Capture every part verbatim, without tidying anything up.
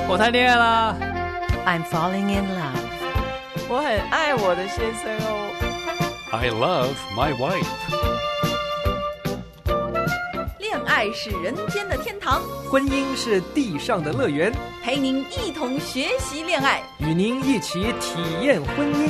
我谈恋爱啦。 I'm falling in love. 我很爱我的先生哦。 I love my wife. 恋爱是人间的天堂， 婚姻是地上的乐园， 陪您一同学习恋爱， 与您一起体验婚姻。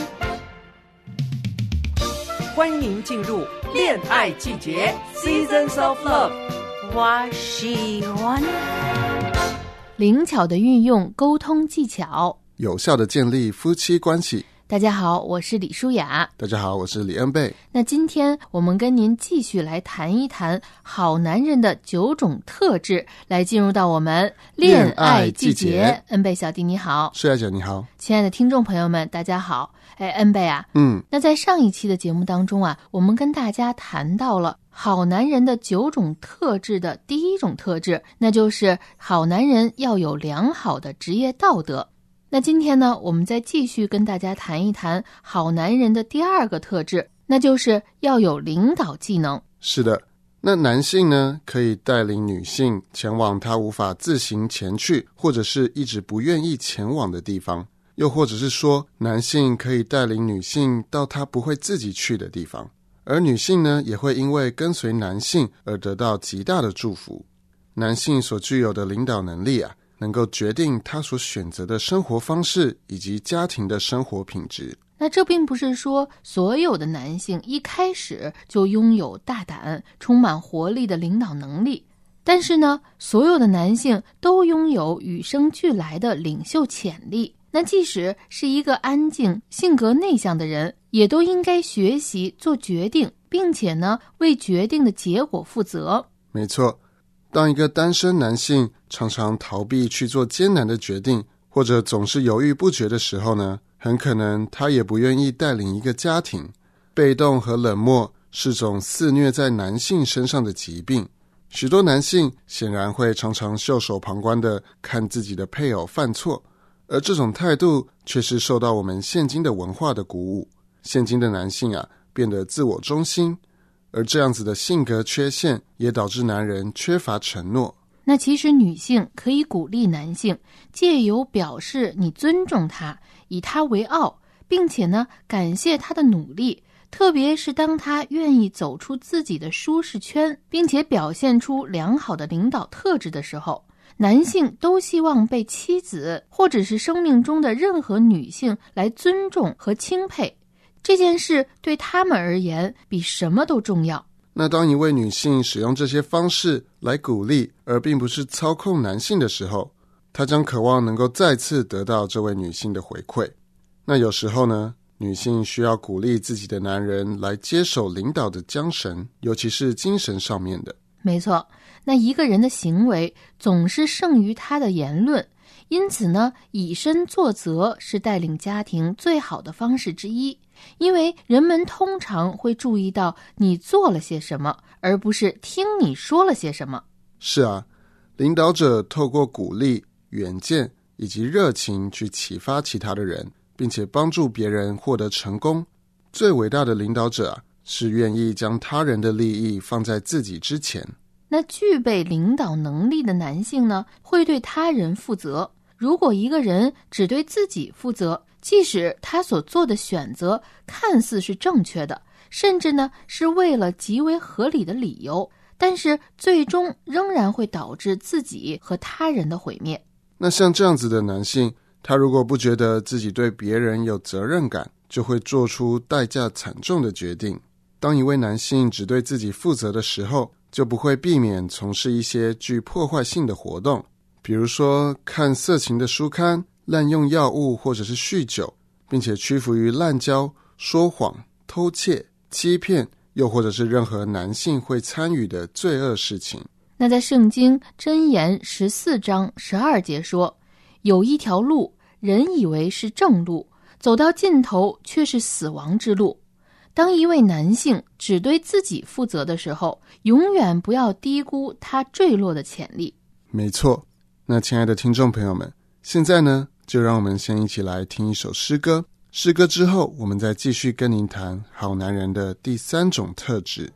欢迎您进入恋爱季节 Seasons of Love。 我喜欢灵巧的运用沟通技巧， 有效的建立夫妻关系。 大家好，我是李舒雅。 大家好，我是李恩贝。 那今天我们跟您继续来谈一谈好男人的九种特质，来进入到我们恋爱季节。恩贝小弟你好。 舒雅姐你好。 亲爱的听众朋友们大家好。哎，恩贝啊， 嗯， 那在上一期的节目当中啊，我们跟大家谈到了好男人的九种特质的第一种特质，那就是好男人要有良好的职业道德。那今天呢，我们再继续跟大家谈一谈好男人的第二个特质，那就是要有领导技能。 是的，那男性呢，可以带领女性前往他无法自行前去，或者是一直不愿意前往的地方，又或者是说，男性可以带领女性到他不会自己去的地方，而女性呢，也会因为跟随男性而得到极大的祝福。男性所具有的领导能力啊，能够决定他所选择的生活方式以及家庭的生活品质。 那这并不是说所有的男性一开始就拥有大胆、充满活力的领导能力，但是呢，所有的男性都拥有与生俱来的领袖潜力。那即使是一个安静、性格内向的人，也都应该学习做决定，并且呢，为决定的结果负责。 没错。当一个单身男性常常逃避去做艰难的决定，或者总是犹豫不决的时候呢，很可能他也不愿意带领一个家庭。被动和冷漠是种肆虐在男性身上的疾病，许多男性显然会常常袖手旁观地看自己的配偶犯错，而这种态度却是受到我们现今的文化的鼓舞。现今的男性啊，变得自我中心，而这样子的性格缺陷也导致男人缺乏承诺。 那其实女性可以鼓励男性，借由表示你尊重他，以他为傲，并且呢感谢他的努力，特别是当他愿意走出自己的舒适圈，并且表现出良好的领导特质的时候，男性都希望被妻子或者是生命中的任何女性来尊重和钦佩。这件事对他们而言比什么都重要。 那当一位女性使用这些方式来鼓励，而并不是操控男性的时候，她将渴望能够再次得到这位女性的回馈。那有时候呢，女性需要鼓励自己的男人来接手领导的缰绳，尤其是精神上面的。 没错，那一个人的行为总是胜于他的言论，因此呢，以身作则是带领家庭最好的方式之一。因为人们通常会注意到你做了些什么，而不是听你说了些什么。 是啊，领导者透过鼓励、远见以及热情去启发其他的人，并且帮助别人获得成功。最伟大的领导者啊，是愿意将他人的利益放在自己之前。 那具备领导能力的男性呢，会对他人负责。如果一个人只对自己负责，即使他所做的选择看似是正确的，甚至呢是为了极为合理的理由，但是最终仍然会导致自己和他人的毁灭。 那像这样子的男性，他如果不觉得自己对别人有责任感，就会做出代价惨重的决定。当一位男性只对自己负责的时候，就不会避免从事一些具破坏性的活动，比如说看色情的书刊、滥用药物或者是酗酒，并且屈服于滥交、说谎、偷窃、欺骗，又或者是任何男性会参与的罪恶事情。 那在圣经箴言十四章十二节说，有一条路，人以为是正路，走到尽头却是死亡之路。当一位男性只对自己负责的时候，永远不要低估他坠落的潜力。 没错。那亲爱的听众朋友们，现在呢，就让我们先一起来听一首诗歌。诗歌之后，我们再继续跟您谈好男人的第三种特质。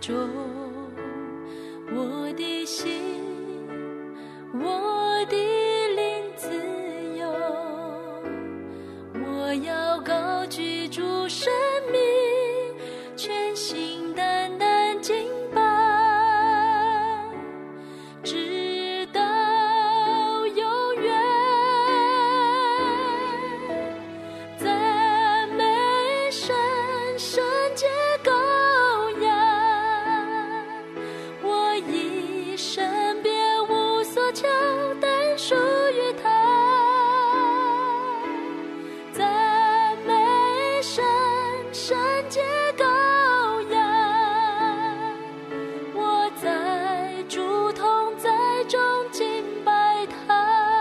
中，我的心，我的灵自由，我要高举主生命，全心单单敬拜，直到永远。赞美神，圣洁羔羊，我一生别无所求，但属于他。赞美神，圣洁羔羊，我在主同在中敬拜他。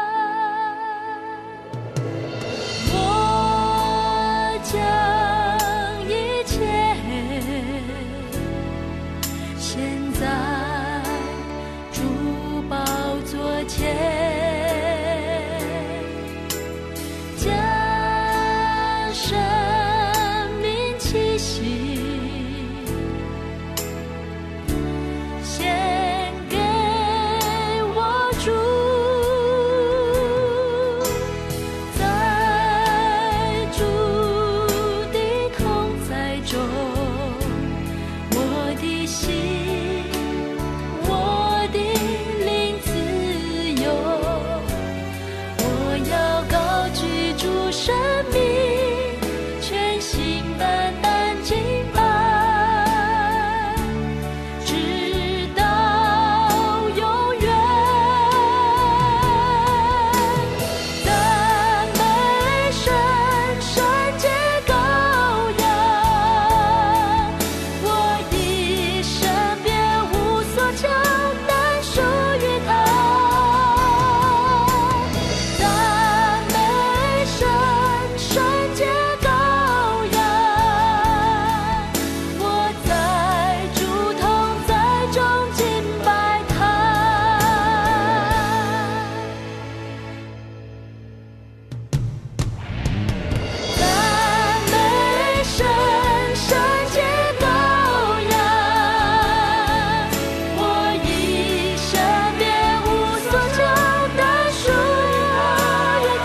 我将一切献在主宝座前，将生命气息献给我主，在主的同在中，我的心，我的灵自由，我要高举主生命，全心单单敬拜，直到永远。赞美神，圣洁羔羊，我一生别无所求，但属于他。赞美神，圣洁羔羊，我在主同在中敬拜他。赞美神，圣洁羔羊，我一生别无所求，但属于他。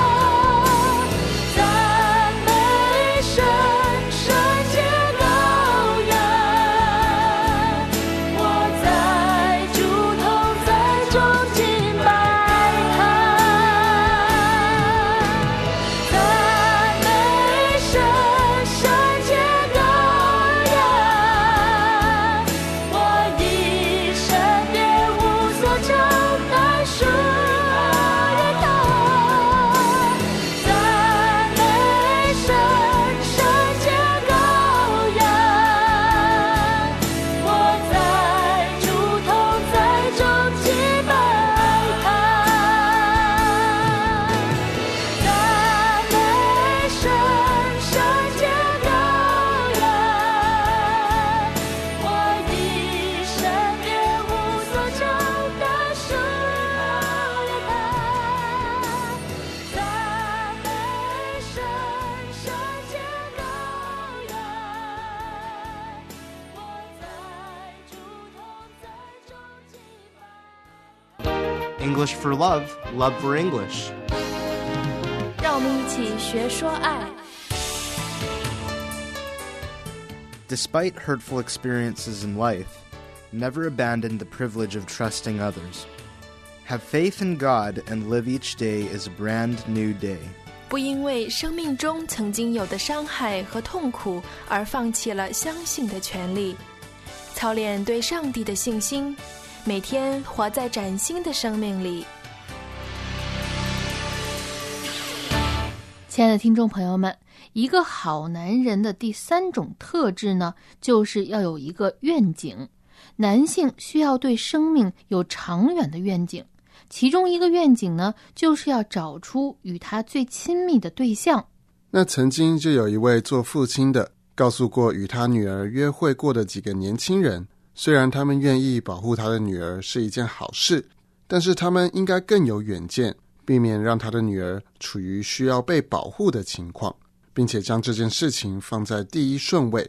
赞美神，圣洁羔羊，我在主同在中敬拜他。赞美神，圣洁羔羊，我一生别无所求，但属于他。赞美神，圣洁羔羊，我在主同在中敬拜他。赞美神，圣洁羔羊，我一生别无所求，但属于他。赞美神，圣洁羔羊，我在主同在中敬拜。 English for Love, Love for English. 让我们一起学说爱。 Despite hurtful experiences in life, never abandon the privilege of trusting others. Have faith in God and live each day as a brand new day. 不因为生命中曾经有的伤害和痛苦而放弃了相信的权利，操练对上帝的信心，每天活在崭新的生命里。 亲爱的听众朋友们，一个好男人的第三种特质呢，就是要有一个愿景。男性需要对生命有长远的愿景，其中一个愿景呢，就是要找出与他最亲密的对象。 那曾经就有一位做父亲的告诉过与他女儿约会过的几个年轻人，虽然他们愿意保护他的女儿是一件好事，但是他们应该更有远见，避免让他的女儿处于需要被保护的情况，并且将这件事情放在第一顺位。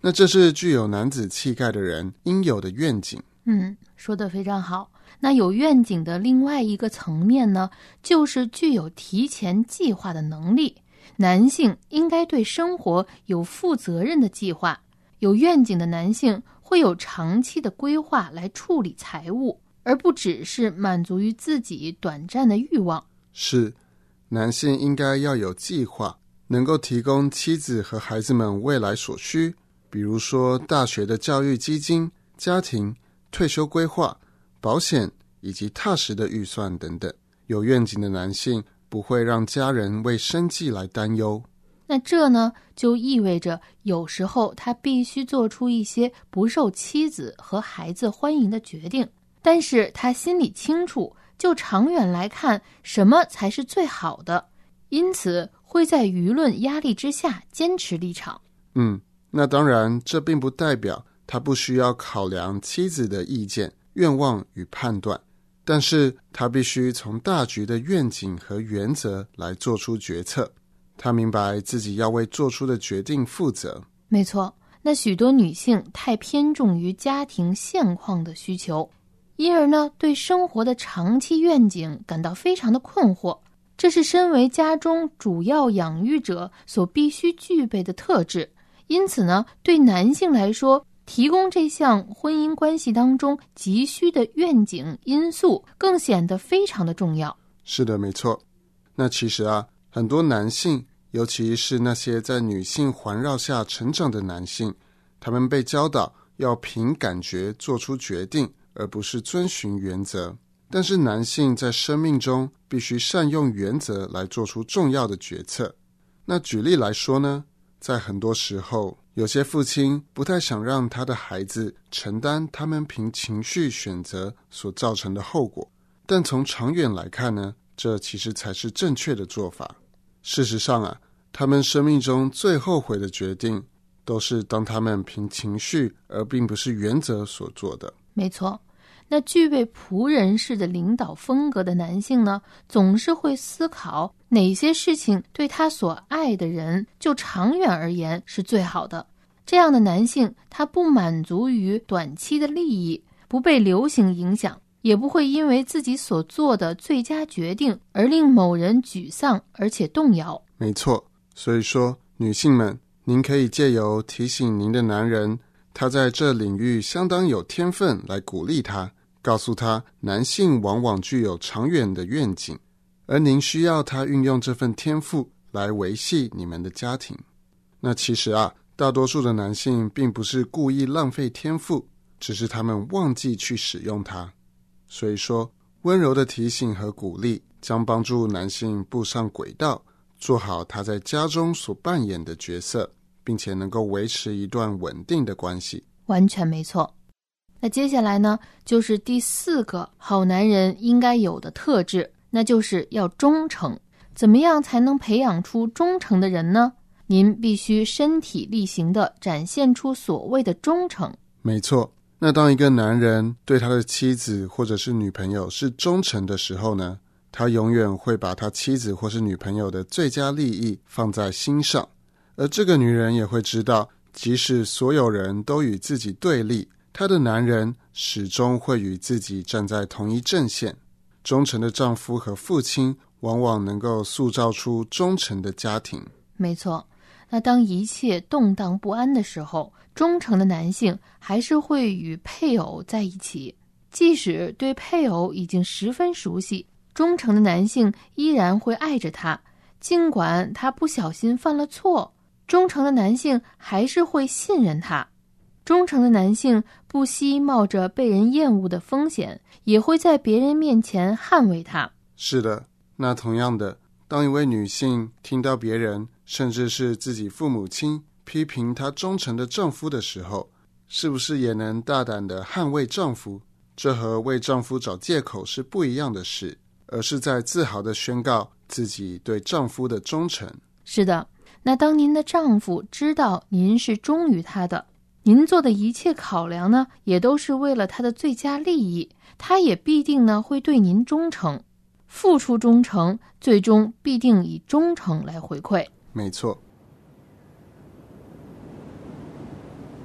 那这是具有男子气概的人应有的愿景。 嗯，说得非常好。那有愿景的另外一个层面呢，就是具有提前计划的能力。男性应该对生活有负责任的计划，有愿景的男性会有长期的规划来处理财务，而不只是满足于自己短暂的欲望。 是，男性应该要有计划，能够提供妻子和孩子们未来所需，比如说大学的教育基金、家庭、退休规划、保险以及踏实的预算等等。有愿景的男性不会让家人为生计来担忧。 那这呢，就意味着有时候他必须做出一些不受妻子和孩子欢迎的决定，但是他心里清楚，就长远来看，什么才是最好的，因此会在舆论压力之下坚持立场。 嗯，那当然，这并不代表他不需要考量妻子的意见、愿望与判断，但是他必须从大局的愿景和原则来做出决策。他明白自己要为做出的决定负责。 没错，那许多女性太偏重于家庭现况的需求，因而呢，对生活的长期愿景感到非常的困惑。这是身为家中主要养育者所必须具备的特质。因此呢，对男性来说，提供这项婚姻关系当中急需的愿景因素更显得非常的重要。 是的，没错。那其实啊，很多男性，尤其是那些在女性环绕下成长的男性，他们被教导要凭感觉做出决定，而不是遵循原则。但是男性在生命中必须善用原则来做出重要的决策。那举例来说呢，在很多时候，有些父亲不太想让他的孩子承担他们凭情绪选择所造成的后果，但从长远来看呢，这其实才是正确的做法。事实上啊，他们生命中最后悔的决定，都是当他们凭情绪而并不是原则所做的。 没错，那具备仆人式的领导风格的男性呢，总是会思考哪些事情对他所爱的人就长远而言是最好的。这样的男性，他不满足于短期的利益，不被流行影响，也不会因为自己所做的最佳决定而令某人沮丧而且动摇。 没错，所以说女性们，您可以借由提醒您的男人他在这领域相当有天分来鼓励他，告诉他男性往往具有长远的愿景，而您需要他运用这份天赋来维系你们的家庭。那其实啊，大多数的男性并不是故意浪费天赋，只是他们忘记去使用它。所以说，温柔的提醒和鼓励将帮助男性步上轨道，做好他在家中所扮演的角色，并且能够维持一段稳定的关系。 完全没错。那接下来呢，就是第四个好男人应该有的特质，那就是要忠诚。怎么样才能培养出忠诚的人呢？您必须身体力行地展现出所谓的忠诚。 没错，那当一个男人对他的妻子或者是女朋友是忠诚的时候呢，他永远会把他妻子或是女朋友的最佳利益放在心上，而这个女人也会知道，即使所有人都与自己对立，她的男人始终会与自己站在同一阵线。忠诚的丈夫和父亲往往能够塑造出忠诚的家庭。 没错，那当一切动荡不安的时候，忠诚的男性还是会与配偶在一起，即使对配偶已经十分熟悉，忠诚的男性依然会爱着他，尽管他不小心犯了错，忠诚的男性还是会信任他。忠诚的男性不惜冒着被人厌恶的风险，也会在别人面前捍卫他。 是的，那同样的，当一位女性听到别人，甚至是自己父母亲批评她忠诚的丈夫的时候，是不是也能大胆地捍卫丈夫？这和为丈夫找借口是不一样的事，而是在自豪地宣告自己对丈夫的忠诚。 是的，那当您的丈夫知道您是忠于他的，您做的一切考量呢，也都是为了他的最佳利益，他也必定呢会对您忠诚。付出忠诚，最终必定以忠诚来回馈。 没错。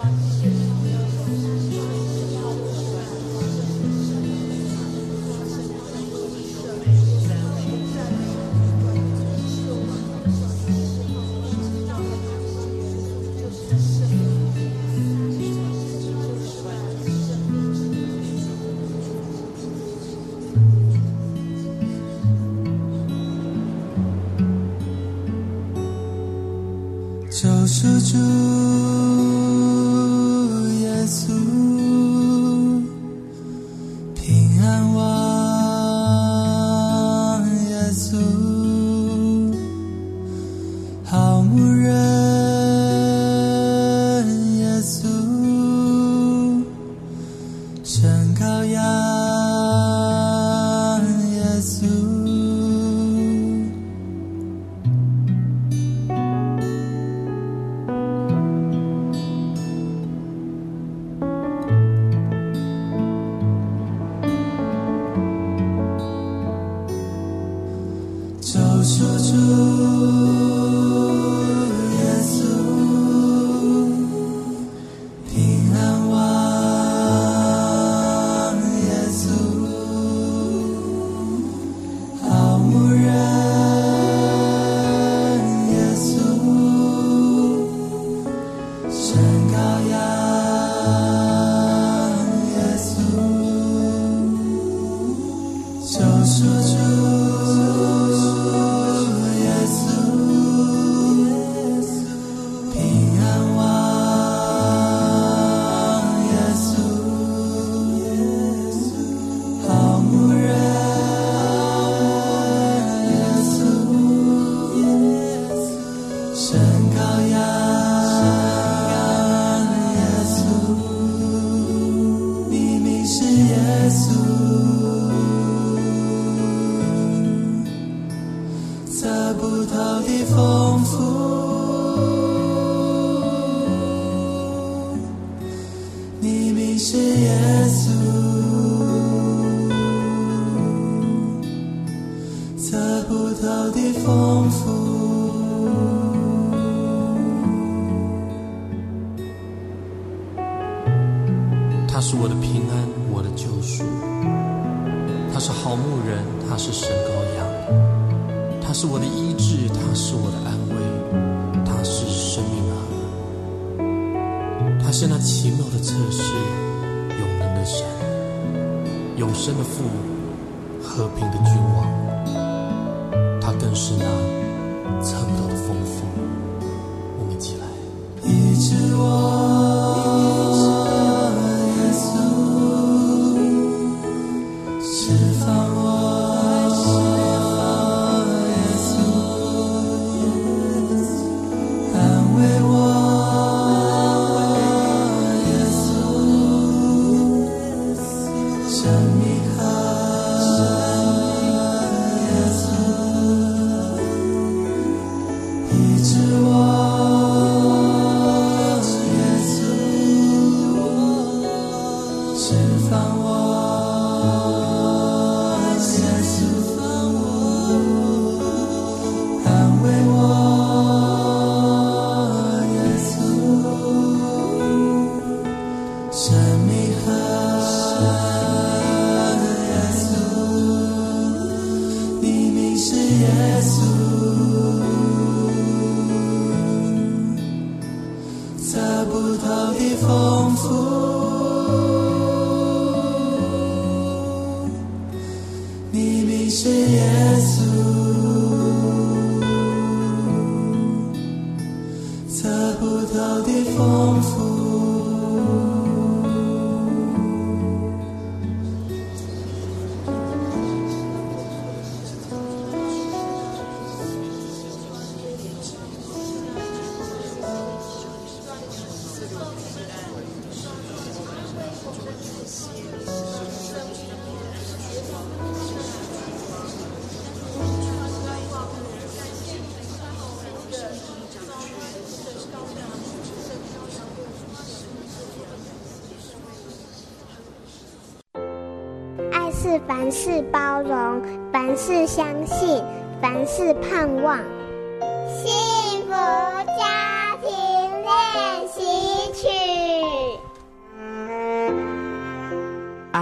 救赎主耶稣，平安王耶稣，好牧人耶稣，神羔羊耶稣。救赎主耶稣，平安王耶稣，好牧人耶稣，神羔羊耶稣，救赎主测不透的丰富，你名是耶稣，测不透的丰富。 他是我的平安，我的救赎，他是好牧人，他是神羔羊，他是我的医治，他是我的安慰，他是生命河，他是那奇妙的测试，永能的神，永生的父，和平的君王，他更是那测不到的丰富。我们一起来医治我是凡事包容，凡事相信，凡事盼望。幸福家庭练习曲。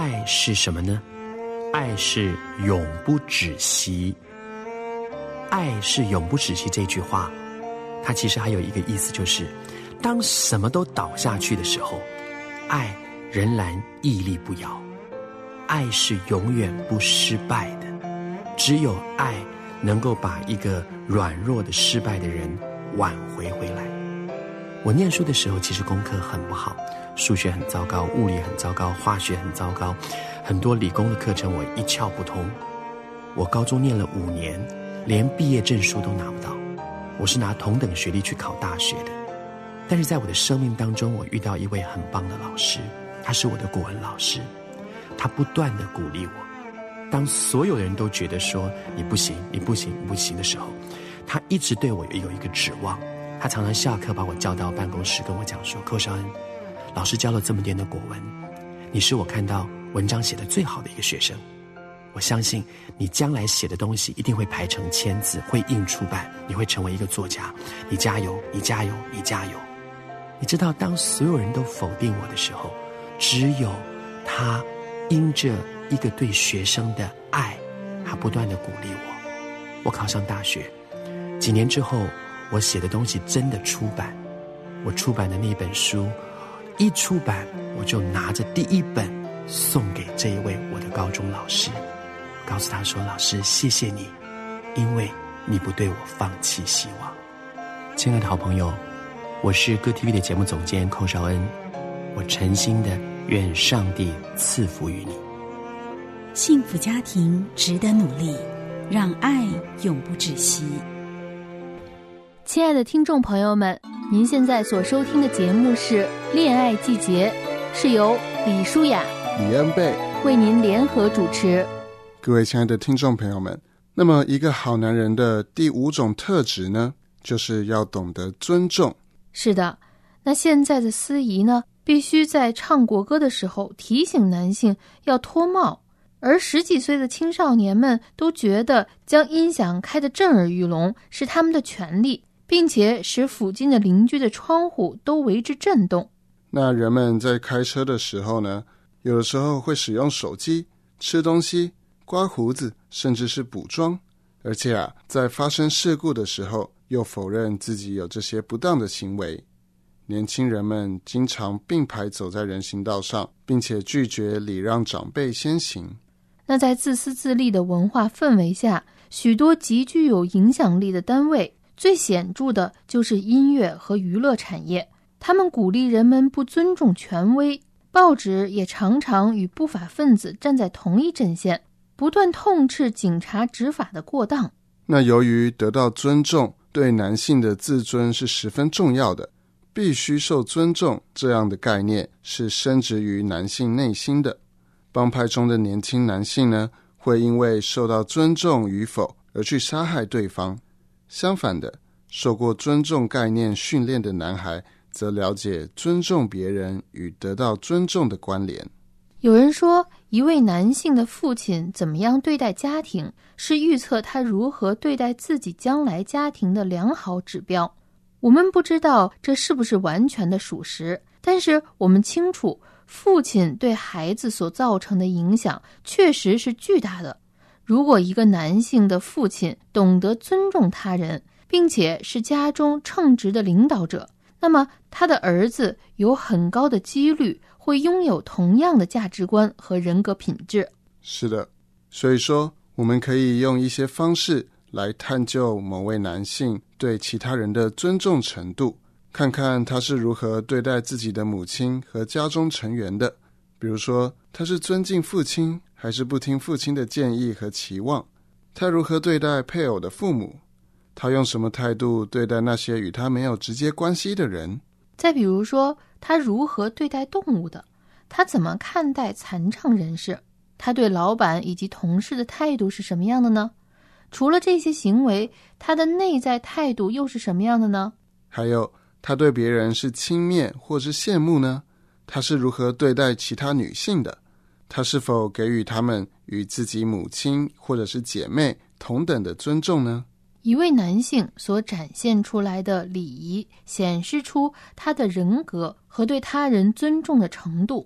爱是什么呢？爱是永不止息。爱是永不止息这句话，它其实还有一个意思，就是当什么都倒下去的时候，爱仍然屹立不摇。爱是永远不失败的，只有爱能够把一个软弱的失败的人挽回回来。我念书的时候其实功课很不好，数学很糟糕，物理很糟糕，化学很糟糕，很多理工的课程我一窍不通。我高中念了五年，连毕业证书都拿不到，我是拿同等学历去考大学的。但是在我的生命当中，我遇到一位很棒的老师，他是我的国文老师，他不断地鼓励我。当所有人都觉得说你不行你不行你不行的时候，他一直对我有一个指望。他常常下课把我叫到办公室跟我讲说，寇绍恩，老师教了这么点的国文，你是我看到文章写得最好的一个学生，我相信你将来写的东西一定会排成千字，会印出版，你会成为一个作家，你加油你加油你加油。你知道当所有人都否定我的时候，只有他因着一个对学生的爱，他不断地鼓励我。我考上大学几年之后，我写的东西真的出版，我出版的那本书一出版，我就拿着第一本送给这一位我的高中老师，告诉他说，老师谢谢你，因为你不对我放弃希望。亲爱的好朋友，我是歌 T V 的节目总监寇绍恩，我诚心的愿上帝赐福于你。 幸福家庭值得努力，让爱永不止息。 亲爱的听众朋友们，您现在所收听的节目是《恋爱季节》，是由李舒雅、 李恩贝为您联合主持。 各位亲爱的听众朋友们，那么一个好男人的第五种特质呢，就是要懂得尊重。 是的，那现在的司仪呢，必须在唱国歌的时候提醒男性要脱帽，而十几岁的青少年们都觉得将音响开得震耳欲聋是他们的权利，并且使附近的邻居的窗户都为之震动。 那人们在开车的时候呢，有的时候会使用手机、吃东西、刮胡子，甚至是补妆，而且啊，在发生事故的时候又否认自己有这些不当的行为。年轻人们经常并排走在人行道上，并且拒绝礼让长辈先行。 那在自私自利的文化氛围下，许多极具有影响力的单位，最显著的就是音乐和娱乐产业，他们鼓励人们不尊重权威，报纸也常常与不法分子站在同一阵线，不断痛斥警察执法的过当。 那由于得到尊重对男性的自尊是十分重要的，必须受尊重这样的概念是深植于男性内心的。帮派中的年轻男性呢，会因为受到尊重与否而去杀害对方。相反的，受过尊重概念训练的男孩则了解尊重别人与得到尊重的关联。 有人说，一位男性的父亲怎么样对待家庭，是预测他如何对待自己将来家庭的良好指标。我们不知道这是不是完全的属实，但是我们清楚，父亲对孩子所造成的影响确实是巨大的。如果一个男性的父亲懂得尊重他人，并且是家中称职的领导者，那么他的儿子有很高的几率会拥有同样的价值观和人格品质。 是的，所以说我们可以用一些方式来探究某位男性对其他人的尊重程度，看看他是如何对待自己的母亲和家中成员的。比如说，他是尊敬父亲还是不听父亲的建议和期望？他如何对待配偶的父母？他用什么态度对待那些与他没有直接关系的人？ 再比如说，他如何对待动物的？他怎么看待残障人士？他对老板以及同事的态度是什么样的呢？除了这些行为，他的内在态度又是什么样的呢？ 还有，他对别人是轻蔑或是羡慕呢？他是如何对待其他女性的？他是否给予他们与自己母亲或者是姐妹同等的尊重呢？ 一位男性所展现出来的礼仪，显示出他的人格和对他人尊重的程度。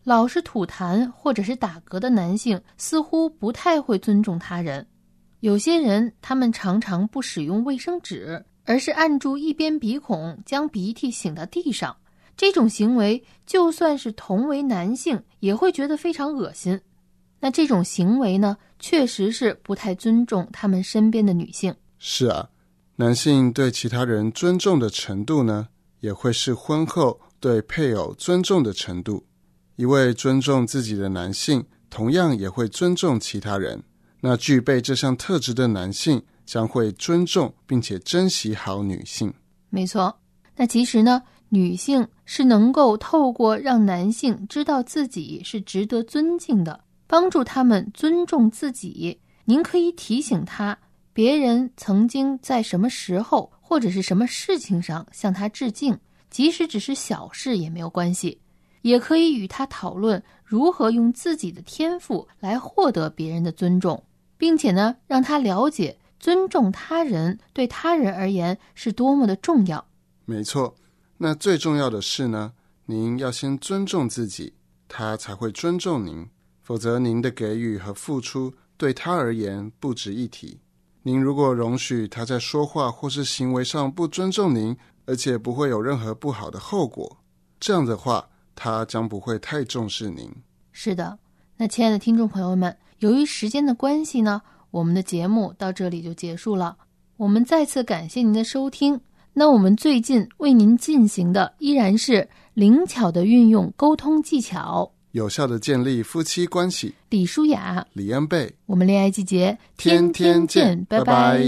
老是吐痰或者是打嗝的男性似乎不太会尊重他人。有些人他们常常不使用卫生纸，而是按住一边鼻孔将鼻涕擤到地上，这种行为就算是同为男性也会觉得非常恶心。那这种行为呢，确实是不太尊重他们身边的女性。 是啊，男性对其他人尊重的程度呢，也会是婚后对配偶尊重的程度。一位尊重自己的男性，同样也会尊重其他人。那具备这项特质的男性将会尊重并且珍惜好女性。 没错，那其实呢，女性是能够透过让男性知道自己是值得尊敬的，帮助他们尊重自己。您可以提醒他，别人曾经在什么时候或者是什么事情上向他致敬，即使只是小事也没有关系。也可以与他讨论如何用自己的天赋来获得别人的尊重，并且呢，让他了解尊重他人对他人而言是多么的重要。 没错，那最重要的是呢，您要先尊重自己，他才会尊重您，否则您的给予和付出对他而言不值一提。您如果容许他在说话或是行为上不尊重您，而且不会有任何不好的后果，这样的话他将不会太重视您。 是的，那亲爱的听众朋友们，由于时间的关系呢，我们的节目到这里就结束了。我们再次感谢您的收听。那我们最近为您进行的依然是灵巧的运用沟通技巧， 有效的建立夫妻关系。 李舒雅、 李恩贝， 我们恋爱季节天天见，拜拜。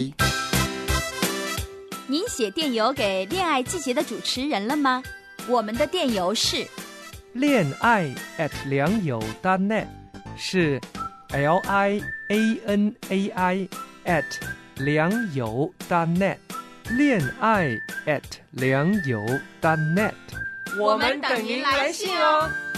您写电邮给恋爱季节的主持人了吗？我们的电邮是恋爱 at 良友 .net， 是 L I A N A I at 良友 .net， 恋爱 at 良友 .net， 我们等您来信哦。